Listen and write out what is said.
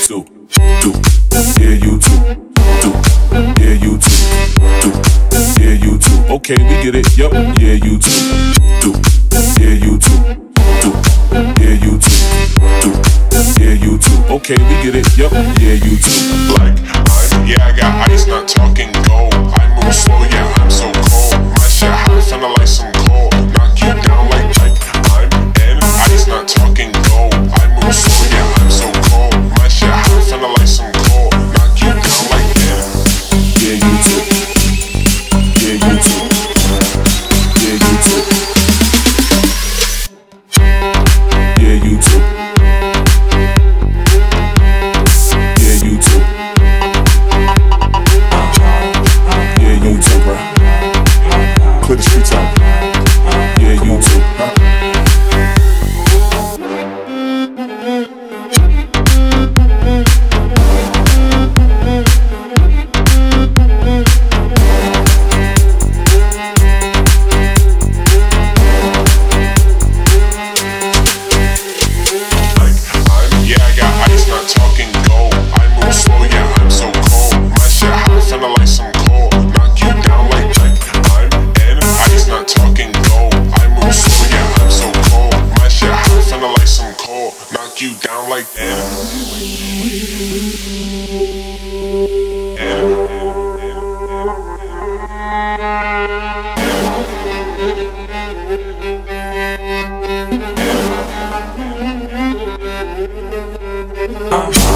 too. Do. Yeah, you too. Do. Yeah, you too. Do. Yeah, you too. Okay, we get it. Yup. Yeah, you too. Do. Yeah, you too. Do. Yeah, you too. Do. Yeah, you too. Okay, we get it. Yup. Yeah, you too. Like yeah, I got ice, not talking gold. I move slow, yeah, I'm so cold. My shit hot, finna like some coal. Knock you down like I'm in ice, not talking gold. I move slow, yeah, I'm so cold. My shit hot, finna like some coal. Knock you down like yeah, you too. Yeah, you too. Yeah, you too. Yeah, you too. Yeah, you too. Yeah, you too, bro. Clear the streets out. Yeah, you too. yeah, I got ice, not talking gold. I move slow, yeah, I'm so cold. My shit hot, finna like some coal. Knock you down like I'm in ice, not talking gold. I move slow, yeah, I'm so cold. My shit hot, finna like some coal. Knock you down like Uh-huh.